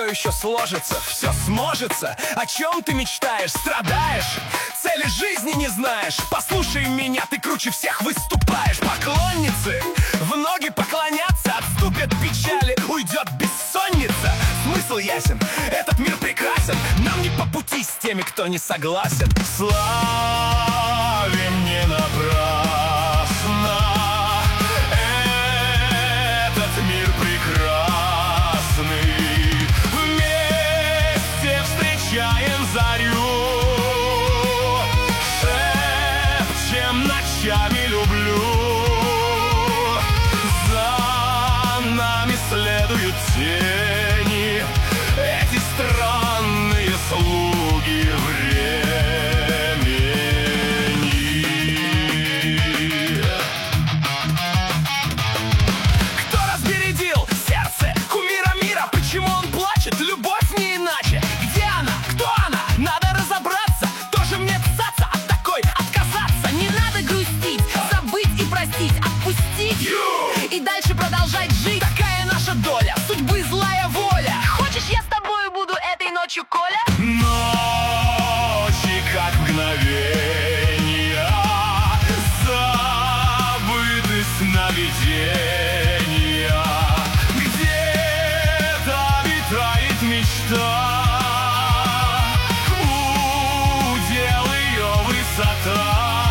еще сложится, все сможется. О чем ты мечтаешь, страдаешь, цели жизни не знаешь. Послушай меня, ты круче всех выступаешь. Поклонницы в ноги поклонятся, отступят печали, уйдет бессонница. Смысл ясен, этот мир прекрасен, нам не по пути с теми, кто не согласен. Славим не напрасно этот мир прекрасный. Вместе встречаем зарю, шепчем ночами люблю. За нами следуют тени, эти странные слуги времени. Кто разбередил сердце кумира мира? Почему он плачет? Любовь не иначе. Где она? Кто она? Надо разобраться. Тоже мне цаться от такой, отказаться. Не надо грустить, забыть и простить, отпустить и дальше продолжать жить. Такая наша доля, судьбы злая воля. Хочешь, я с тобой буду этой ночью, Коля? Ночи, как мгновения, забыты сновидения. Где-то обитает мечта, удел ее высота.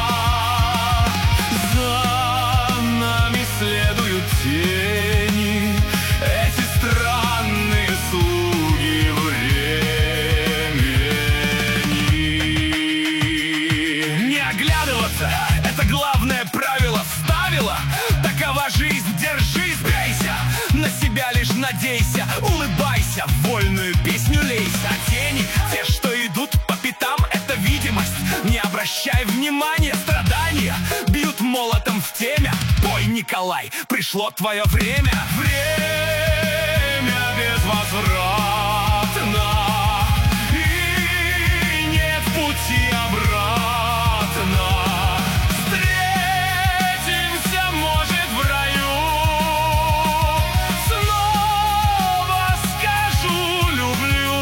За нами следуют тени, эти странные слуги времени. Не оглядываться — это главное правило. Вставила, такова жизнь, держись, бейся. На себя лишь надейся, улыбайся, вольную песню лейся. Тени, те, что идут по пятам, это видимость. Не обращай внимания, страдания бьют молотом в темя. Пой, Николай, пришло твое время. Время безвозвратно, и нет пути обратно. Встретимся, может, в раю. Снова скажу люблю.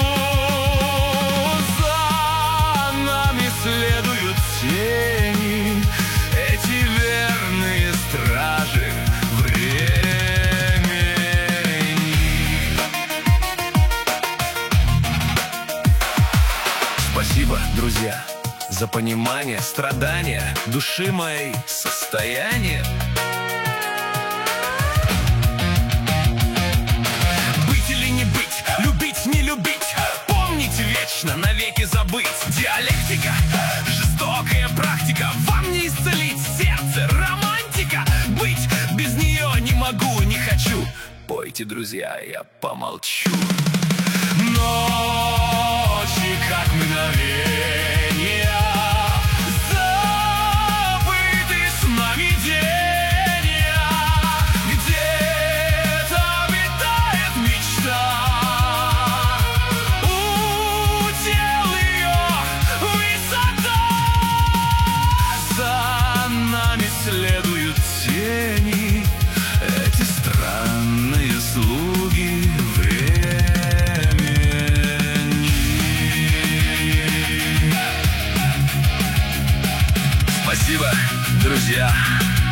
За нами следуют тени, эти верные стражи времени. Спасибо, друзья, за понимание, страдания души моей, состояние. Быть или не быть, любить, не любить, помнить вечно, навеки забыть. Диалектика, жестокая практика, вам не исцелить сердце, романтика. Быть без нее не могу, не хочу. Пойте, друзья, я помолчу. Ночи, как мгновения, забыты сновидения. Где-то обитает мечта, удел ее высота. За нами следуют тени, эти странные слуги времени. Спасибо, друзья.